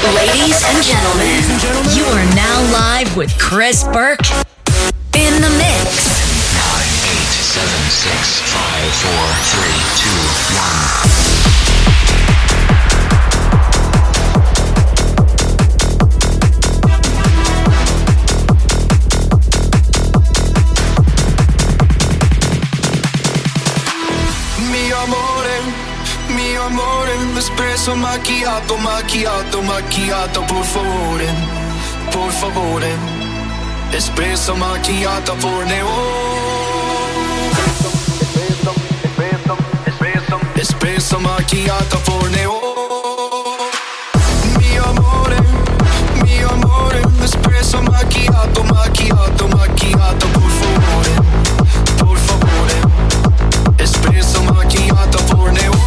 Ladies and gentlemen, you are now live with Chris Burke in the mix. 9, 8, 7, 6, 5, 4, 3, 2, 1. Espresso macchiato, macchiato, macchiato, por favore, por favore. Espresso macchiato, por espresso macchiato, por mio amore, espresso macchiato, macchiato, macchiato, por favore, por favore. Espresso macchiato, por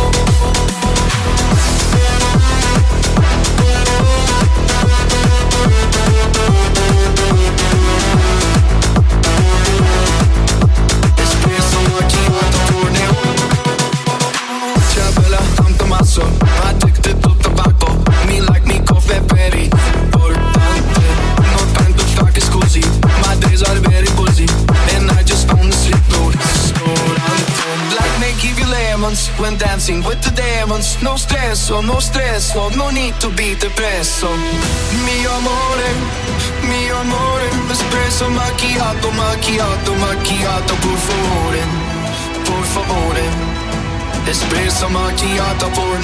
addicted to tobacco, me like me coffee very importante. Non prendo stacchi scusi, my days are very busy, and I just own the sleep road. Like me give you lemons when dancing with the demons. No stress, oh no stress, oh no need to be depresso. Mio amore, espresso macchiato, macchiato, macchiato, por favore, por favore. Espresso macchiato por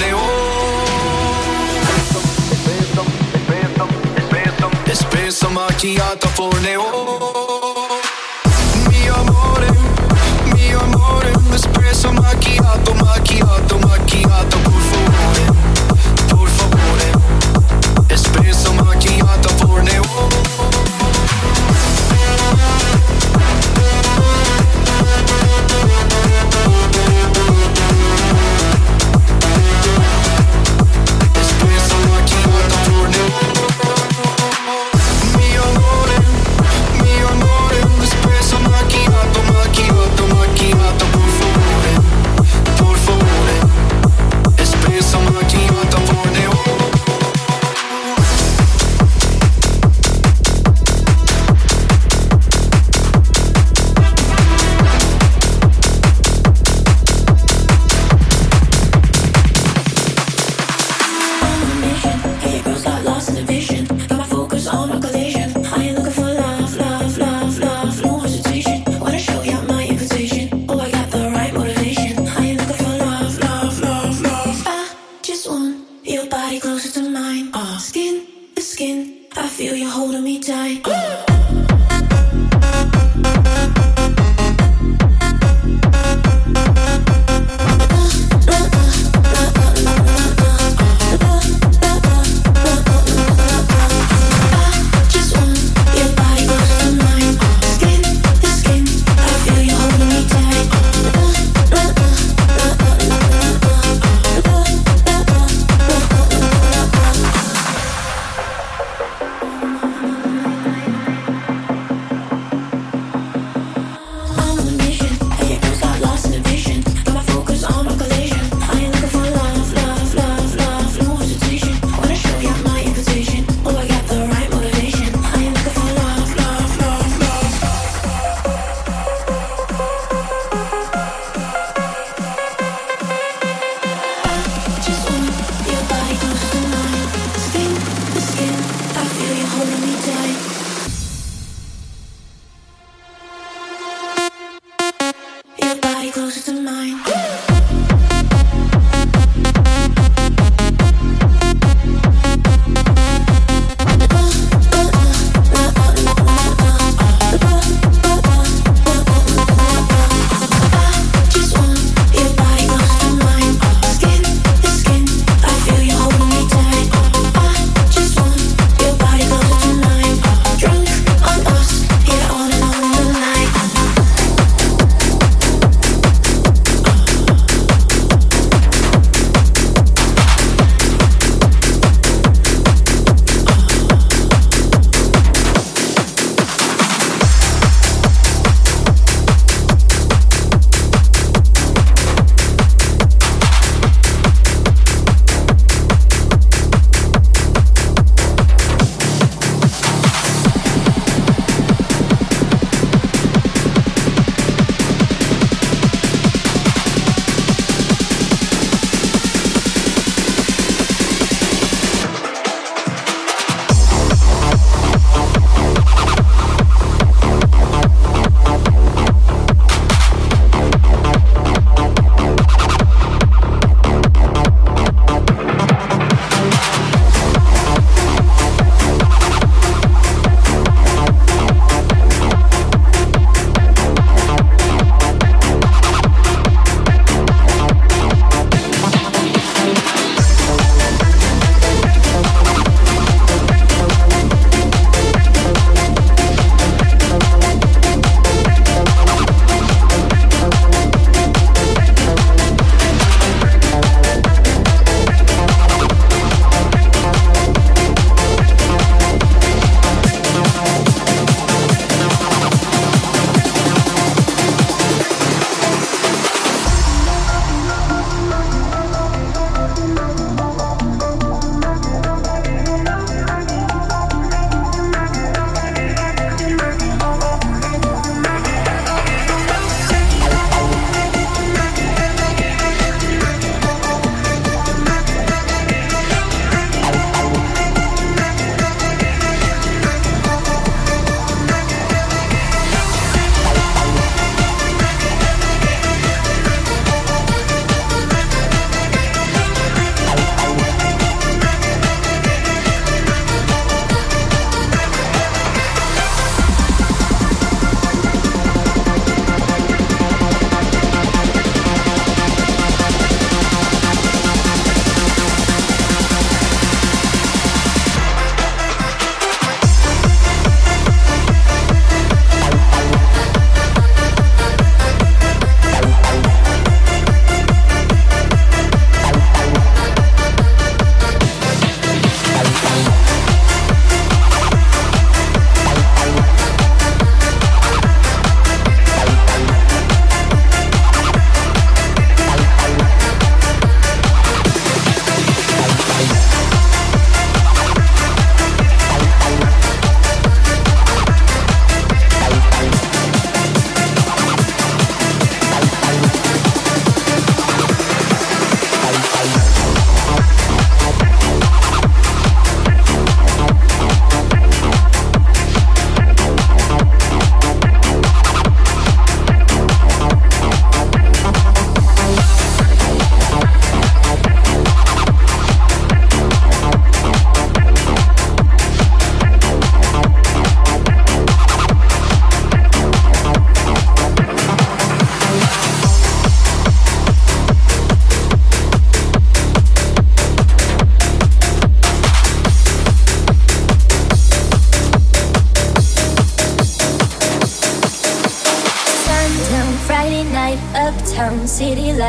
espresso macchiato por mio amore, espresso macchiato, macchiato, macchiato, por favore, espresso macchiato por mio amore,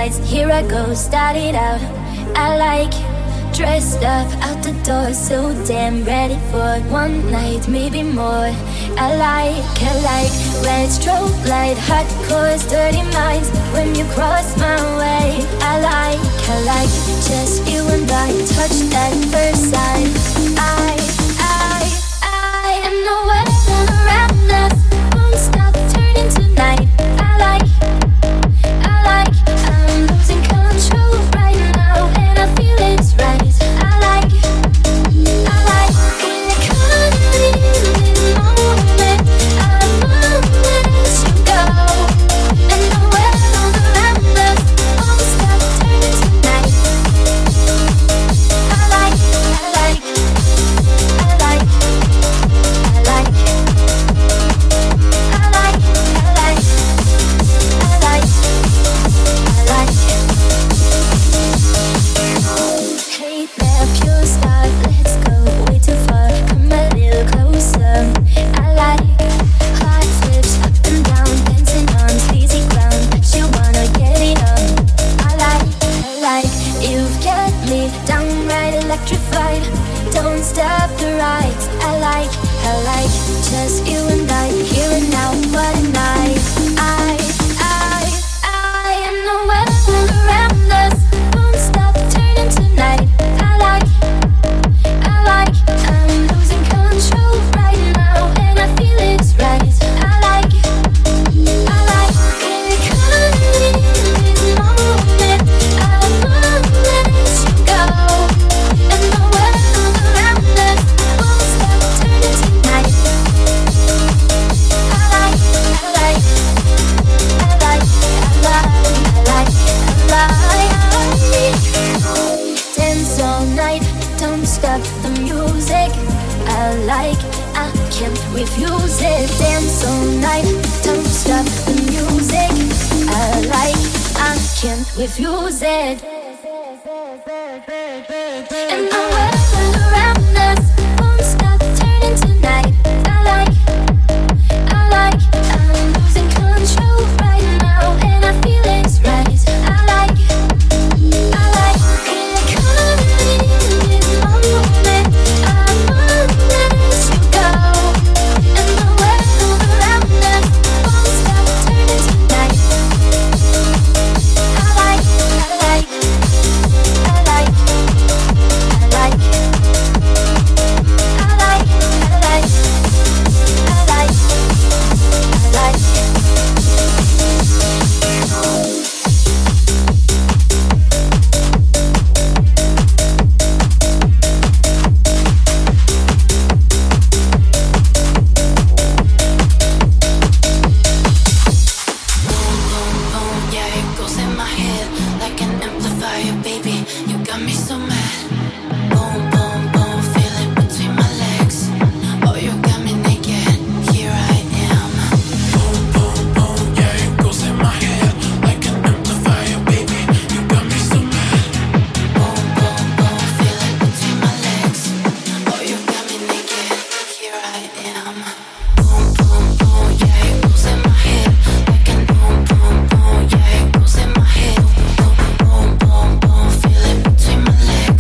lights, here I go, started out. I like dressed up out the door, so damn ready for one night, maybe more. I like red strobe light, hardcore, dirty minds. When you cross my way, I like just you and I, touch that first sight. I am the weather around us, won't stop turning tonight. I'm losing control right now, and I feel it's right. I like when you're coming in this moment. I won't let you go, and the weather around us won't stop turning tonight. I like Hey there, pure star, let's go way too far. Come a little closer. I like hot flips up and down, dancing on sleazy ground. She wanna get it on. I like you've got me downright electrified. Don't stop the ride. I like just you and I, here and now, what a night. I am the weather around us, won't stop turning tonight. I like I'm losing control right now, and I feel it's right. I like when you're coming in this moment. I won't let you go, and the weather around us won't stop turning tonight. I like dance all night, don't stop the music. I can't refuse it. Dance all night, don't stop the music. I can't refuse it. And the weather around us won't stop turning tonight. I'm losing control right now, and I feel it's right. I like when you're coming in this moment. I won't let you go, and the weather around us won't stop turning tonight. I like Feel it between my legs.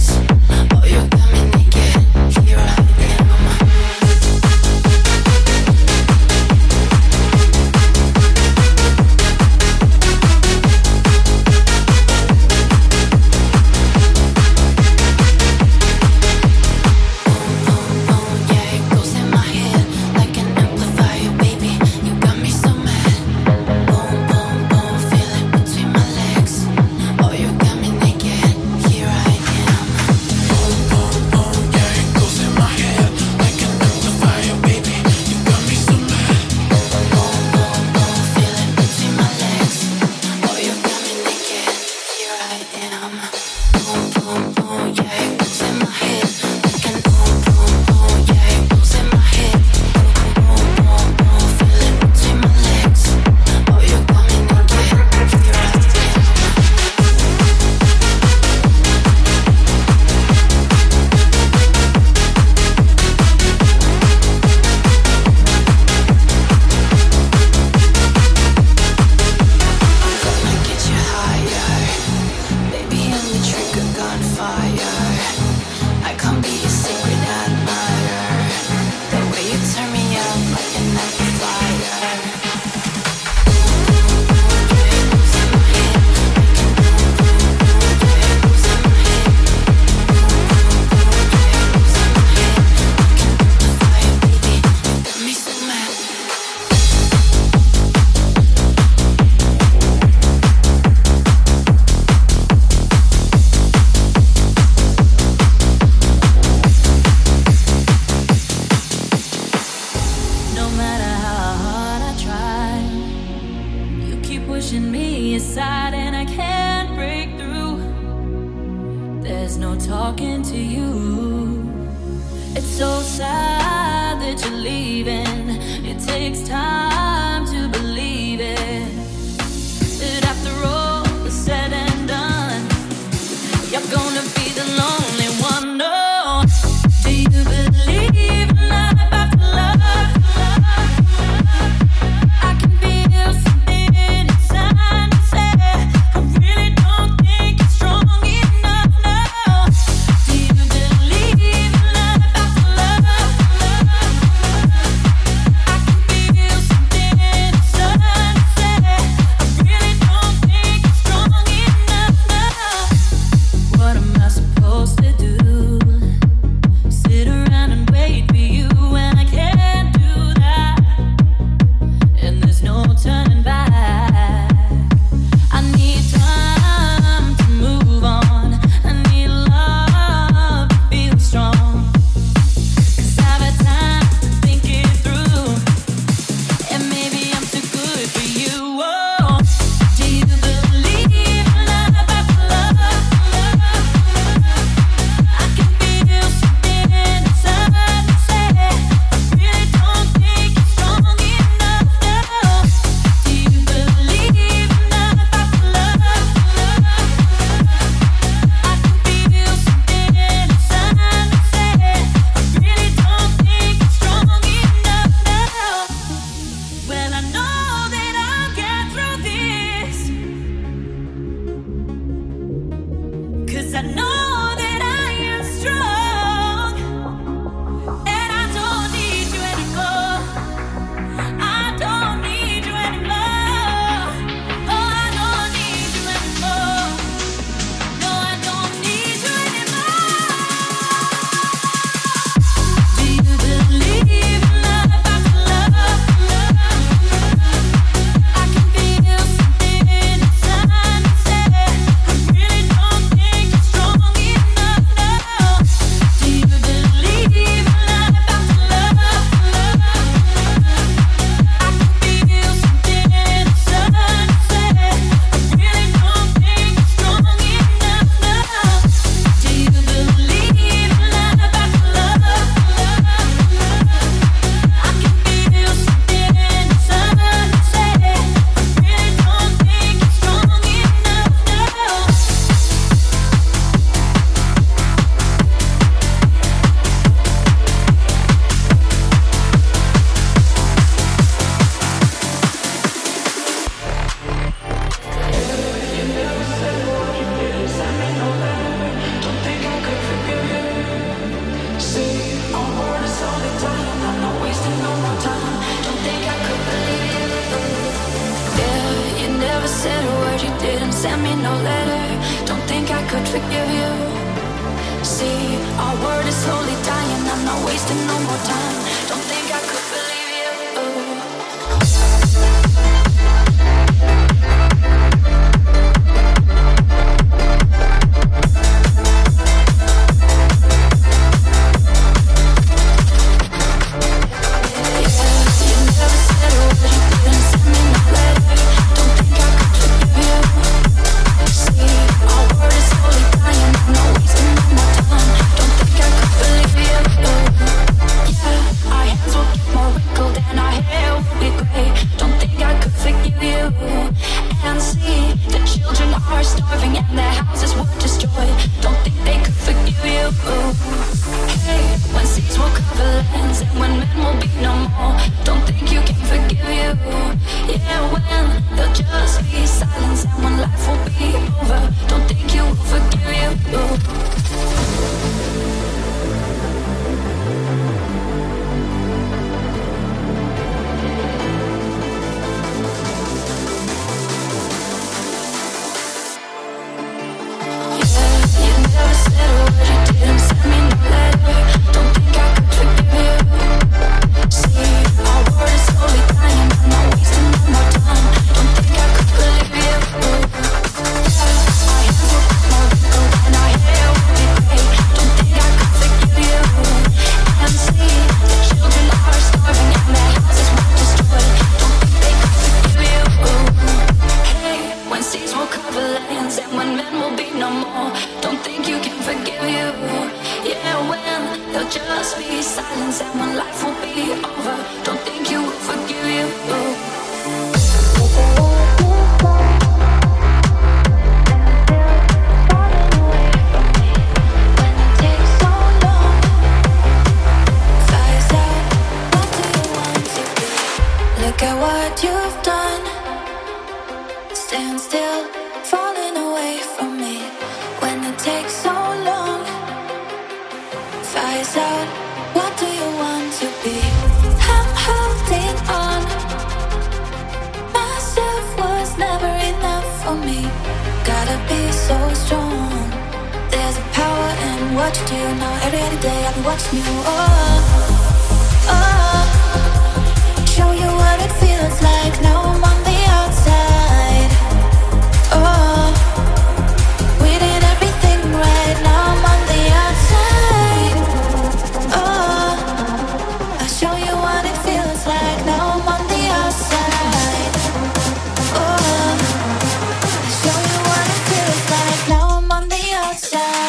there's no talking to you. It's so sad that you're leaving. It takes time to believe it. That after all is said and done, you're gonna be the lonely one. No, do you believe in life after love? I can feel something inside me say, I really don't think it's strong enough now. Do you believe in life after love? I can feel something inside me say, I really don't think it's strong enough now. What am I supposed to do? Sit around and wait for you when I can't do that. And there's no turning back. I need time to move on. I need love to feel strong. 'Cause I've had time to think it through. And maybe I'm too good for you. Oh, do you believe in love after love? I can feel something inside me say, I really don't think it's strong enough now. Do you believe in love after love? I can feel something inside me say, I really don't think it's strong enough now. Well, I know that I'll get through this, 'cause I know that I am strong. And I don't need you anymore. I don't need you anymore. Oh, I don't need you anymore. No, I don't need you anymore. Do you believe in love after love? I can feel something inside me say, I really don't think it's strong enough now. Do you believe in love after love? I can feel something inside me say, I really don't think it's strong enough now. Do you believe in love after love? I can feel something inside me say, I really don't think it's strong enough now. Yeah, you never said a word, you didn't send me no letter. Don't think I could forgive you. See, our word is slowly dying, I'm not wasting no more time. Don't think I could believe you. Don't think you can forgive you. Yeah, when there'll just be silence and when life will be over. Don't think you will forgive you. Look at what you've done. Stand still, falling away from me. When it takes so long, fire's out. What do you want to be? I'm holding on. Myself was never enough for me. Gotta be so strong. There's a power in what you do now. Every other day I'll be watching you. Show you what it feels like. Now I'm on the outside. We did everything right. Now I'm on the outside. I'll show you what it feels like. Now I'm on the outside. I'll show you what it feels like. Now I'm on the outside.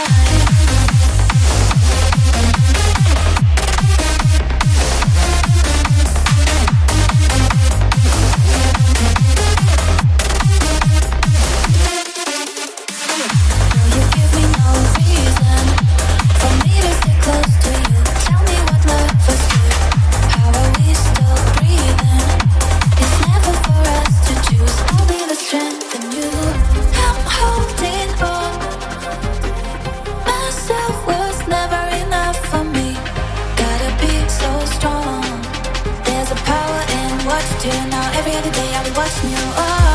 Now every other day I'll be watching you.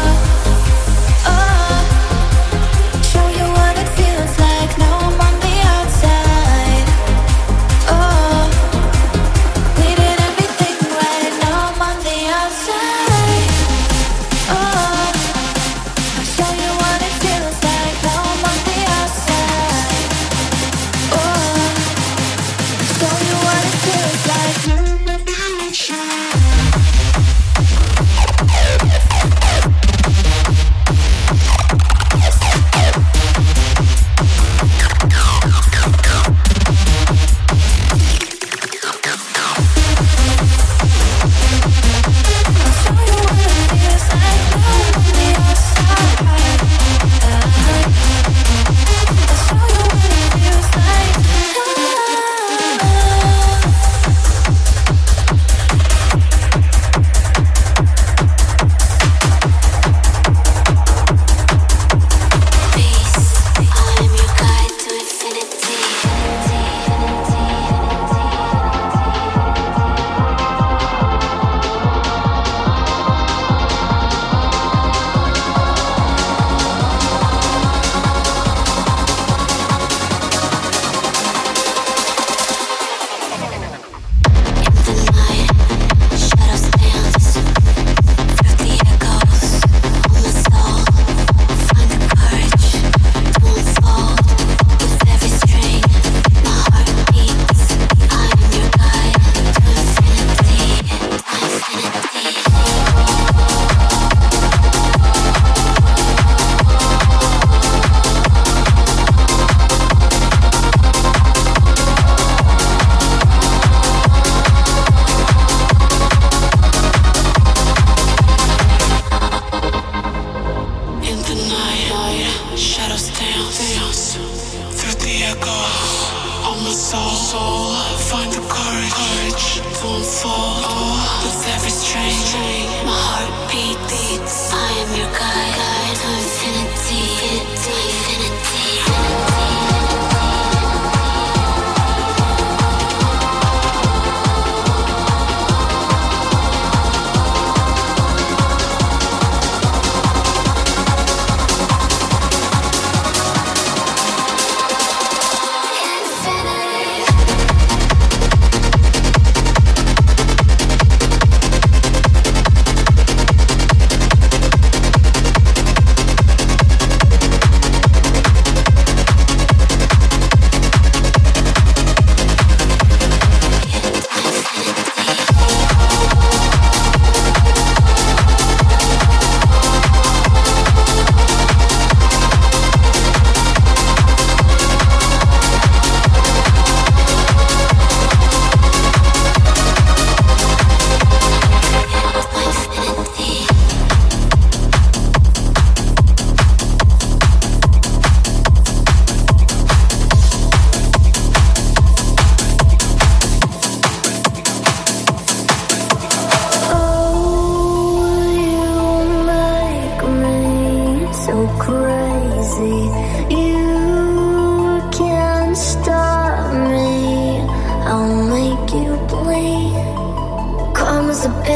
Show you what it feels like. Now I'm on the outside. We did everything right. Now I'm on the outside. I'll show you what it feels like. Now I'm on the outside. I'll show you what it feels like.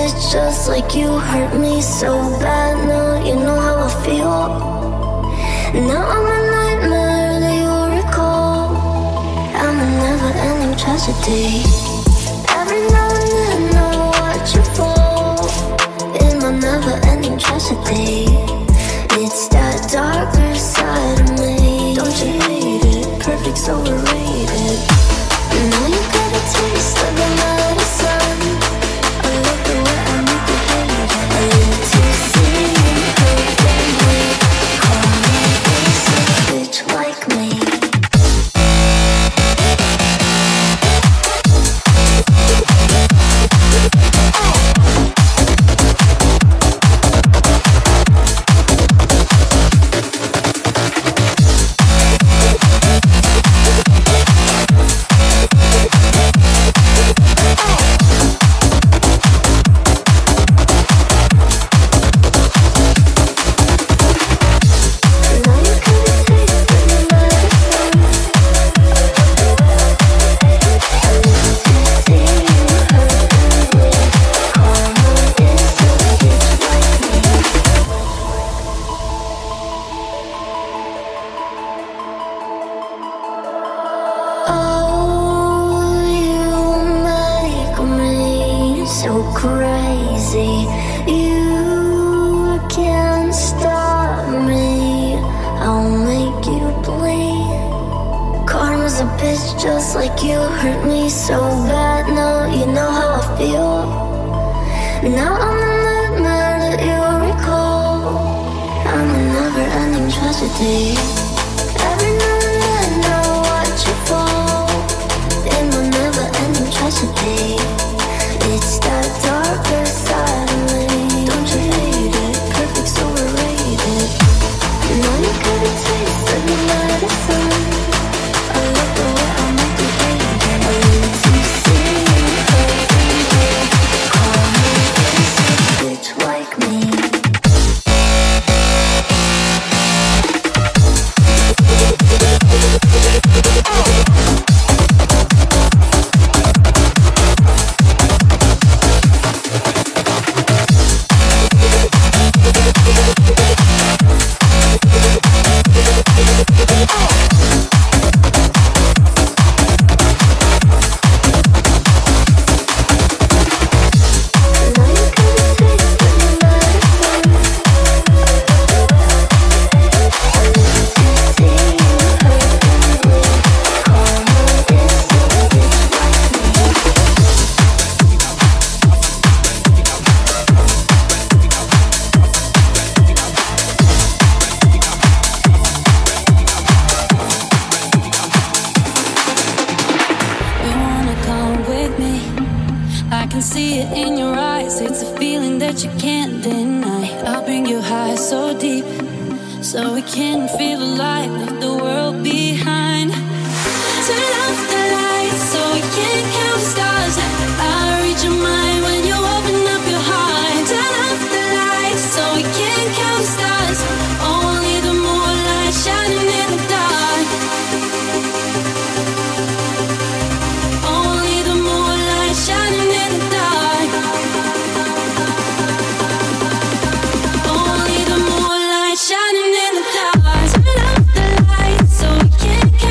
bitch just like you hurt me so bad. Now you know how I feel. Now I'm a nightmare that you'll recall. I'm a never-ending tragedy. Every now and then I watch you fall in my never-ending tragedy. It's that darker side of me. Don't you hate it? Perfect's overrated. Now you got a taste of the medicine. I love the way I make you hate it. I live to see you hurting me. Call me basic bitch like me. Crazy, you can't stop me. I'll make you bleed. Karma's a bitch just like you hurt me so bad. Now you know how I feel. Now I'm a nightmare that you recall. I'm a never-ending tragedy. Every now and then I watch you fall in my never-ending tragedy. It's that darker side of me. Don't you hate it? Perfect's overrated. Now you got a taste of the medicine. I love the way I make you hate it. I live to see you hurting me. Call me basic bitch like me. Shining in the dark, turn off the lights so we can't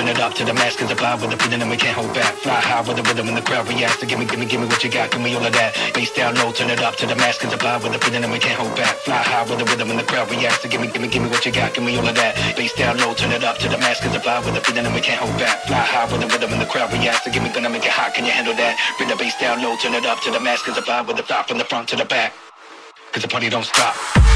it up to the max, cause I vibe with the feeling and we can't hold back. Fly high with the rhythm and the crowd reacts. So give me what you got, give me all of that. Bass down low, turn it up to the max, cause I vibe with the feeling and we can't hold back. Fly high with the rhythm and the crowd reacts. So give me what you got, give me all of that. Bass down low, turn it up to the max, cause I vibe with the feeling and we can't hold back. Fly high with the rhythm and the crowd reacts. So give me gonna make it hot, can you handle that? Bring the bass down low, turn it up to the max, cause I vibe with the top from the front to the back. Cause the party don't stop.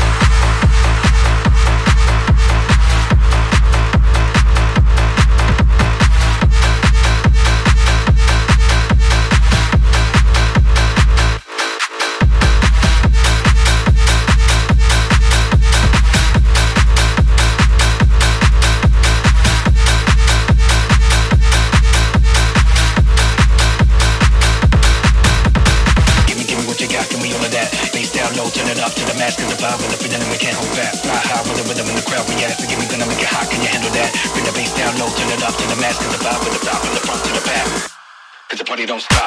Turn it up to the max, cause the vibe with the feeling and we can't hold back. Fly high with the rhythm and the crowd reacts. So give me gonna make it hot, can you handle that? Bring the bass down low, turn it up to the max, cause the vibe with the top from the front to the back. Cause the party don't stop.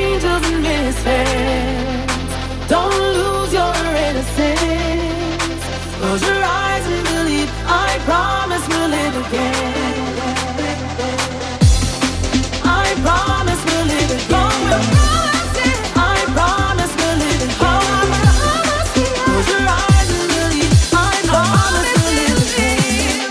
angels and misfits. Don't lose your innocence. Close your eyes and believe. I promise we'll live again. I promise we'll live again. I promise we'll live again. Close your eyes and believe. I promise we'll live again.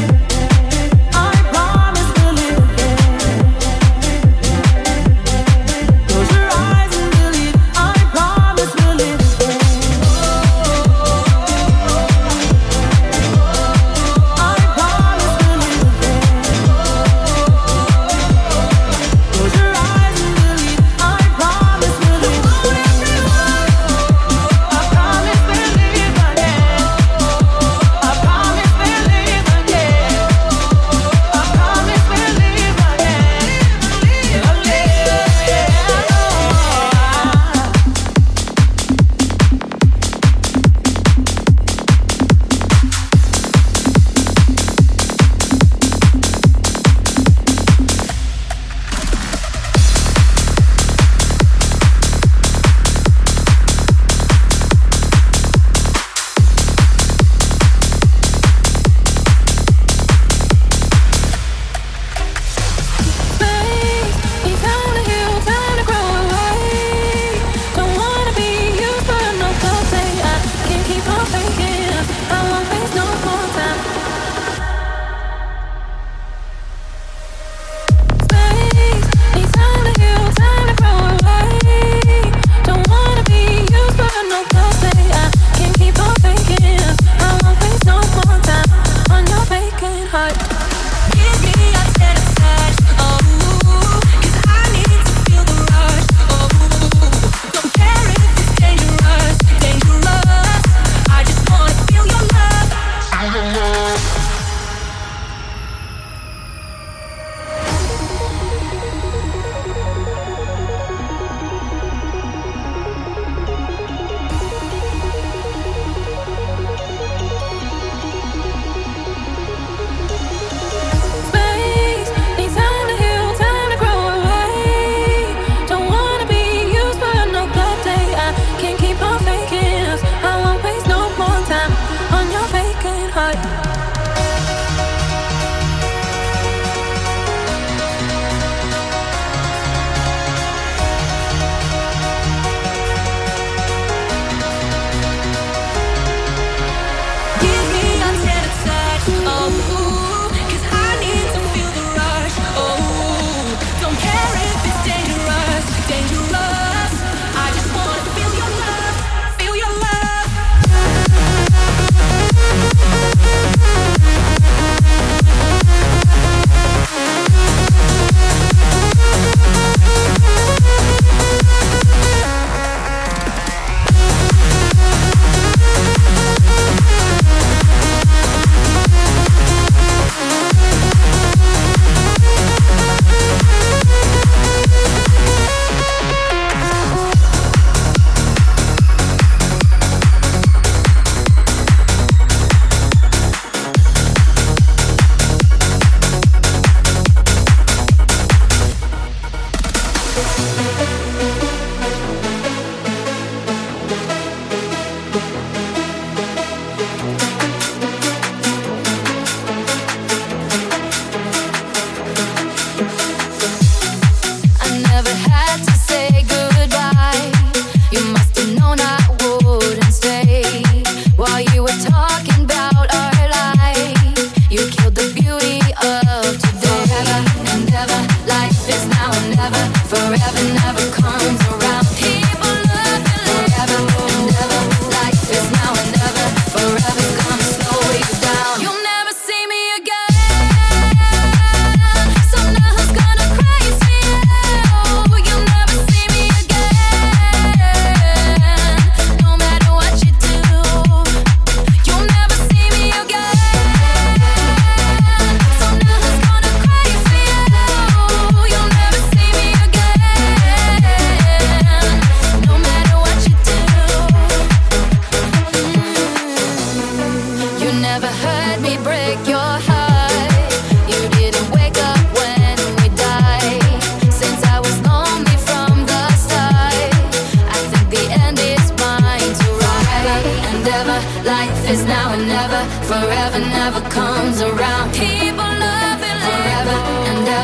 I promise we'll live again.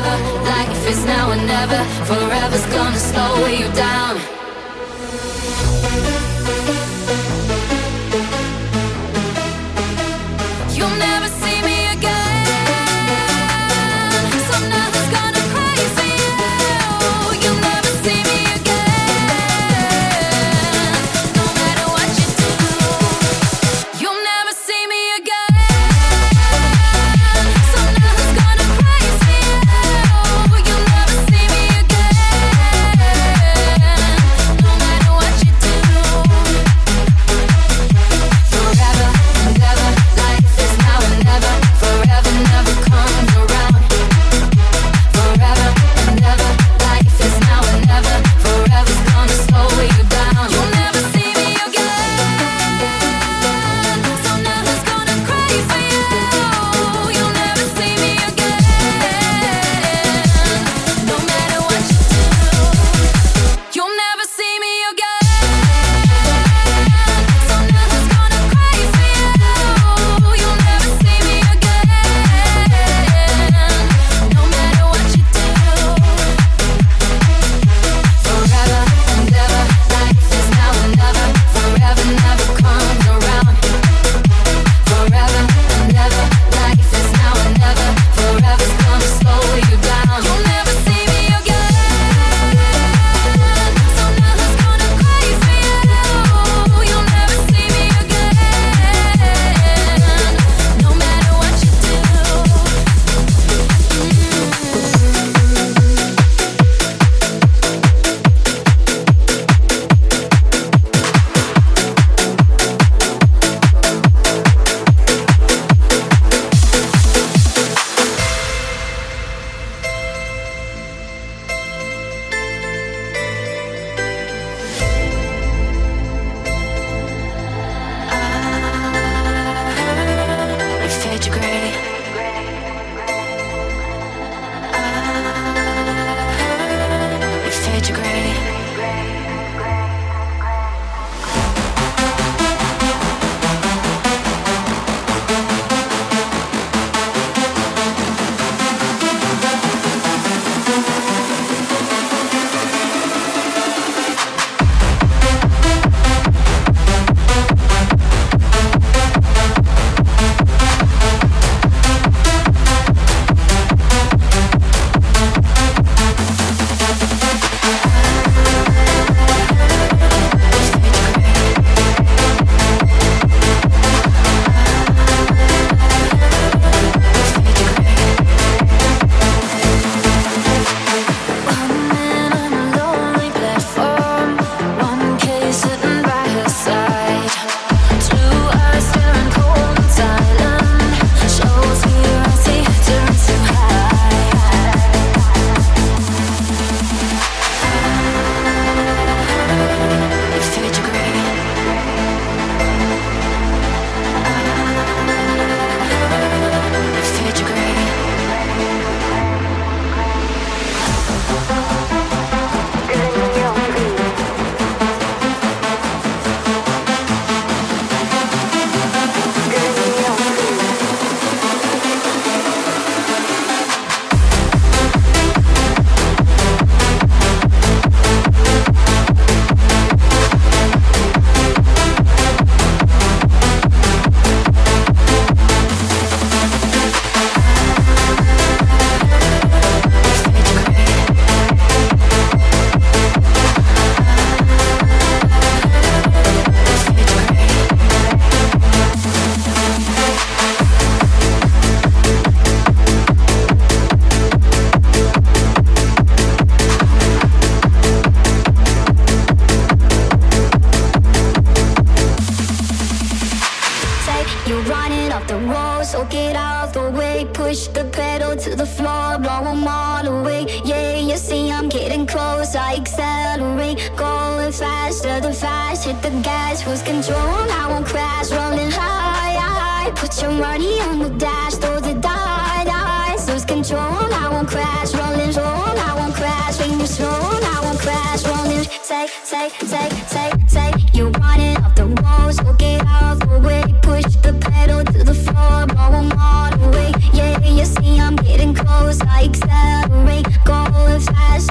forever. Life is now and never. Forever's gonna slow you down. You'll never see me again. So nothing's gonna crazy you. You'll never see me again. No matter what you do, you'll never see me again. So nothing's gonna crazy you. You'll never see me again. No matter what you do. Forever and ever, life is now and never. Forever never comes around. Forever and ever, life is now and never. Forever's gonna slow you down. You'll never see me again. So nothing's gonna cry for you. You'll never see me again. No matter what you do, you'll never see me again. So nothing's gonna cry for you. You'll never see me again. No matter what you do. Forever and ever, life is now and never. Forever never comes around. Forever and ever, life is now and never. Forever's gonna slow you down. You'll never see me again. So nothing's gonna cry for you. You'll never see me again. No matter what you do. You fade to gray. You fade to gray. You're running off the road, so get out the way. Push the pedal to the floor, blow them all away. Yeah, you see I'm getting close, I accelerate. Going faster than fast, hit the gas, lose control. I won't crash, rolling high, high. Put your money on the dash, throw the dice. Lose control, I won't crash, rolling roll. I won't crash, when you slow. I won't crash, rolling. Say, you're running off the road, so get out the way. Push the pedal to the floor, blow them all away. Yeah, you see I'm getting close, I accelerate.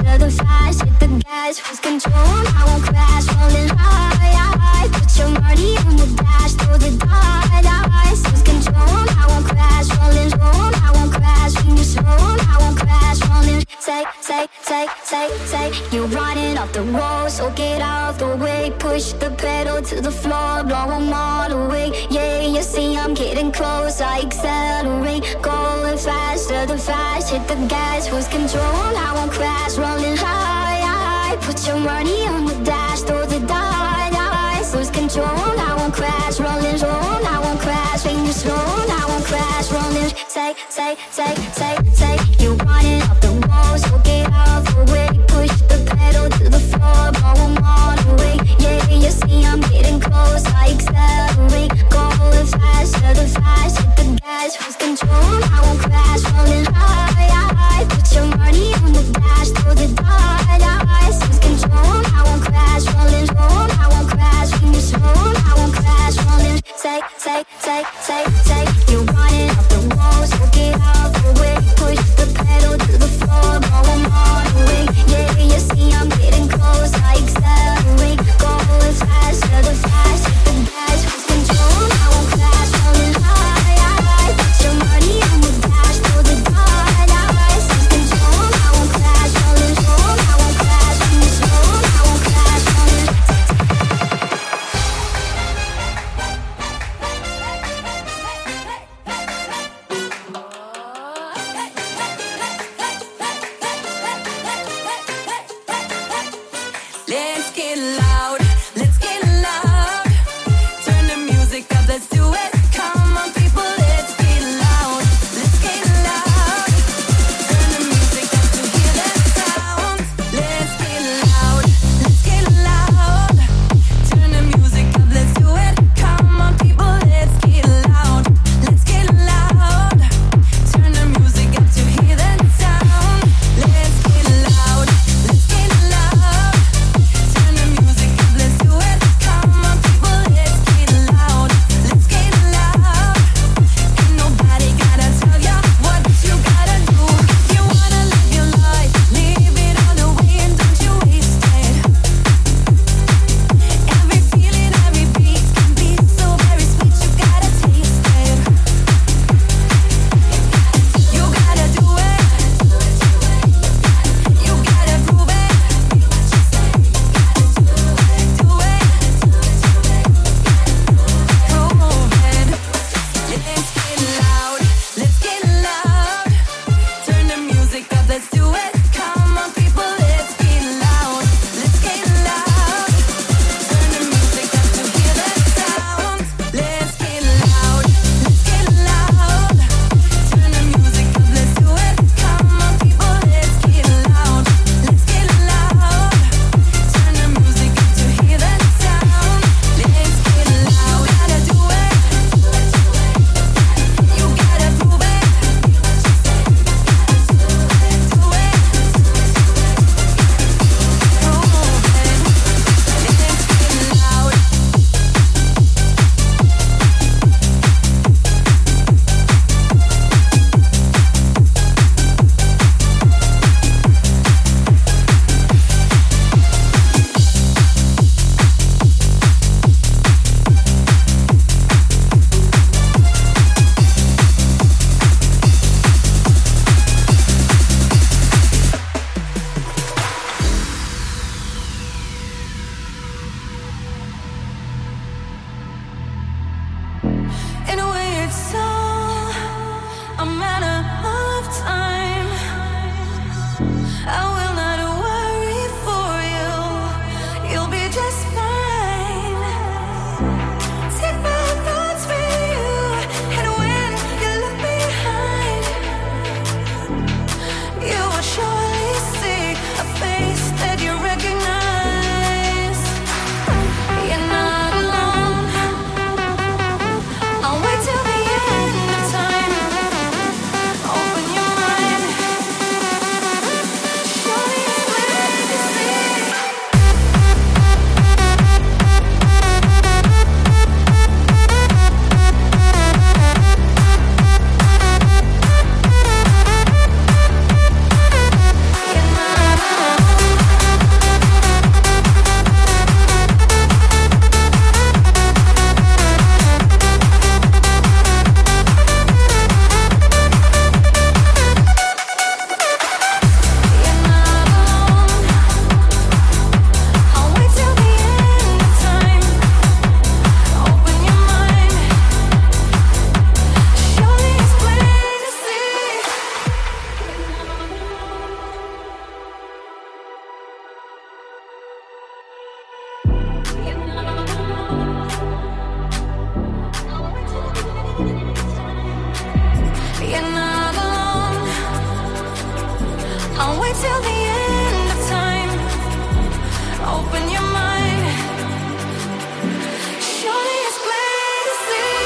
faster, the fast. Hit the gas, lose control. I won't crash, rolling high. Put your money on the dash, throw the dice. Lose control. I won't crash, rolling roll. I won't crash when you slow. I won't crash, rolling. Say. You're running off the wall, so get out the way. Push the pedal to the floor, blow 'em all away. Yeah, you see I'm getting close, I accelerate. Going faster, the fast. Hit the gas, lose control. I won't crash, rolling high. Put your money on the dash, throw the dice. Lose control. I won't crash, rolling roll. I won't crash when you slow. I won't crash, rolling. Say. You're running off the wall, so get out the way. Push the pedal to the floor, blow 'em all away. Yeah, you see I'm getting close, I accelerate. Going faster, the fast. Hit the gas, lose control. I won't crash, rolling high. Put your money on the dash, throw the dice. Lose control. I won't crash, rolling roll. I won't crash when you slow. I won't crash, rolling. Say. You're running off the wall, so get out the way. Push the pedal to the floor, blow 'em all away. Yeah, you see I'm getting close, I accelerate. Going faster, the fast. Hit the gas, lose control. I won't crash, rolling high. Put your money on the dash, throw the dice. Lose control. I won't crash, rolling roll. I won't crash when you slow. I won't crash, rolling. Let's get loud, let's get loud. Turn the music up, let's do it. Come on, people, let's get loud, let's get loud. Turn the music up to hear that sound. Let's get loud, let's get loud. Turn the music up, let's do it. Come on, people, let's get loud, let's get loud. Turn the music up to hear that sound. Let's get loud, let's get loud. Turn the music up, let's do it. Come on, people, let's get loud, let's get loud. Ain't nobody gotta tell ya what you gotta do. If you wanna live your life, live it all the way and don't you waste it. Every feeling, every beat can be so very sweet, you gotta taste it. You gotta do it. You gotta prove it. Do it. Prove it. Let's get loud. Let's get loud. Turn the music up. Let's do it. Come on, people. Let's get loud. Let's get loud. Turn the music up to hear that sound. Let's get loud. Let's get loud. Turn the music up. Let's do it. Come on, people. Let's get loud. Let's get loud. Turn the music up to hear that sound. Let's get loud. You gotta do it. You gotta prove it. Do it. Prove it. Let's get loud. In a way, it's all a matter of time. I will not worry for you. You'll be just fine. Take my thoughts with you, and when you look behind, you will surely see a face that you recognize. You're not alone. I'll wait till the end of time. Open your mind. Show I'll wait till the end of time. Open your mind. Surely it's plain to see.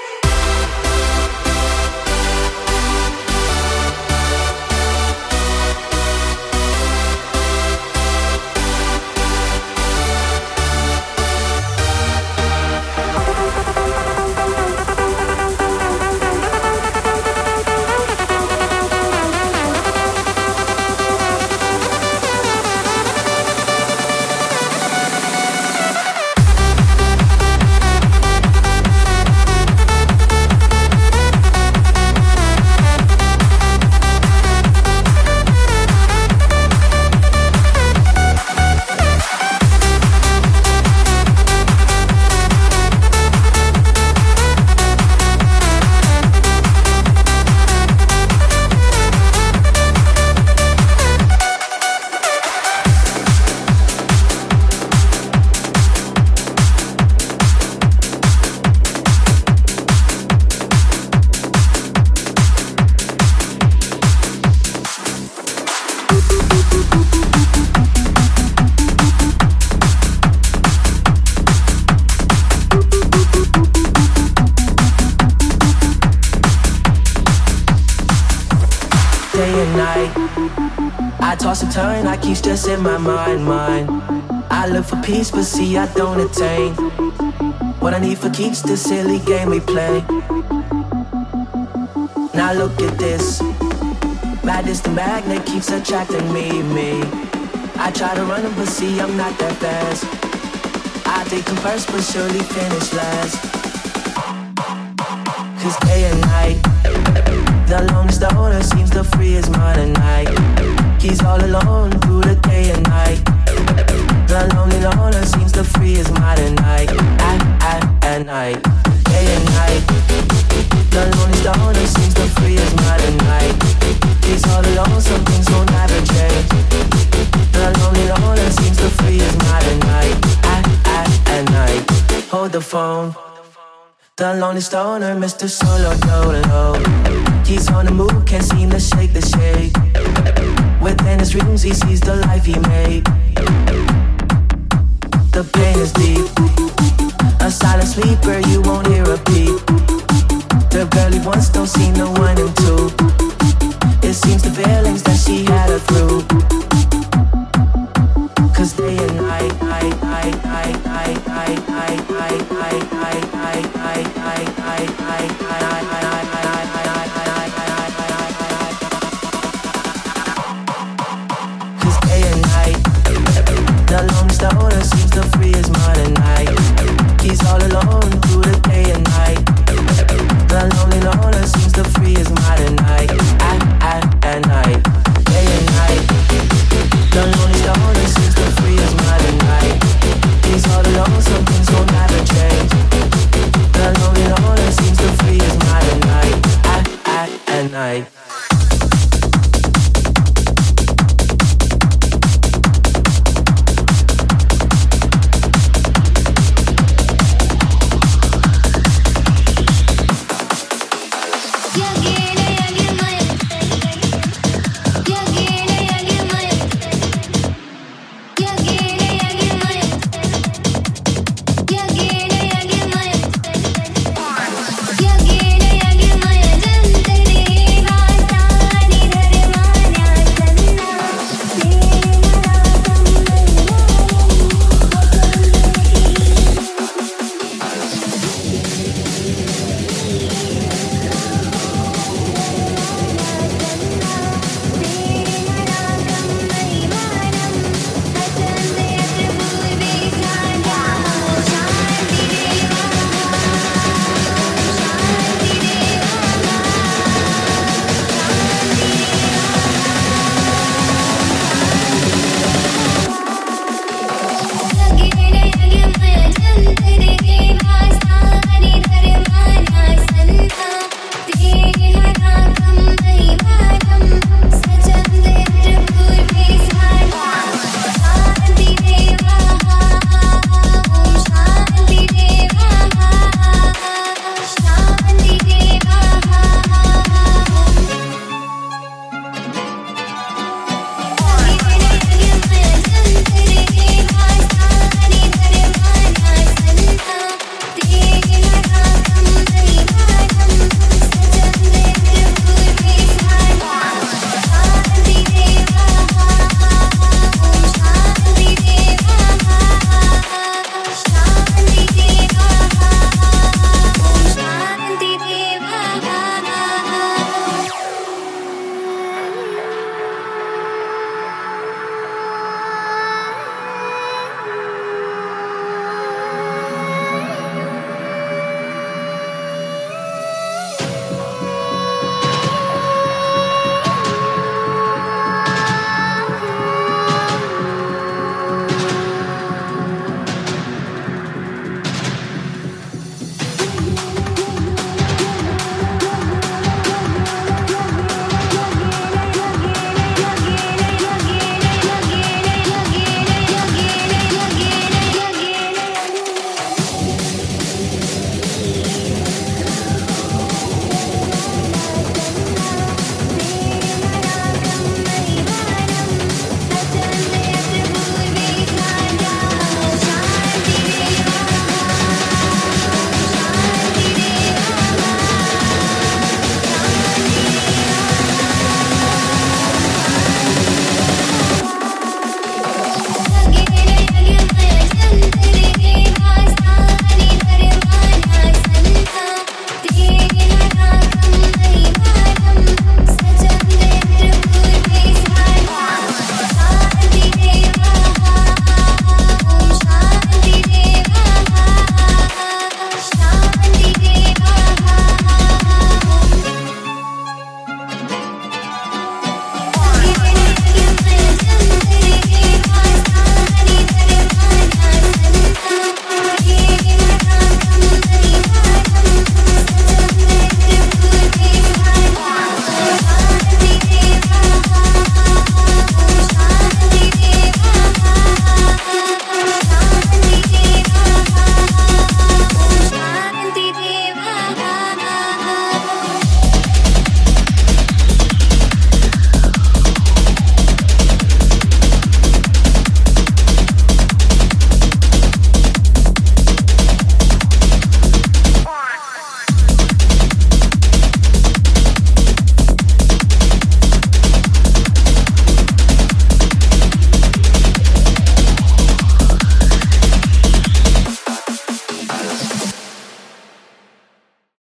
Turn, I keep stress in my mind. I look for peace, but see I don't attain. What I need for keeps the silly game we play. Now look at this. Madness, the magnet keeps attracting me. I try to run, but see I'm not that fast. I think I'm first, but surely finish last. Cause day and night, the longest owner seems to free his mind at night. He's all alone through the day and night. The lonely loner seems to free his mind at night. At night, day and night. The lonely loner seems to free his mind at night. He's all alone, some things will never change. The lonely loner seems to free his mind at night. At night, hold the phone. The lonely stoner, Mr. Solo Dolo. He's on the move, can't seem to shake the shade. Within his dreams, he sees the life he made. The pain is deep. A silent sleeper, you won't hear a peep. The barely once don't see no one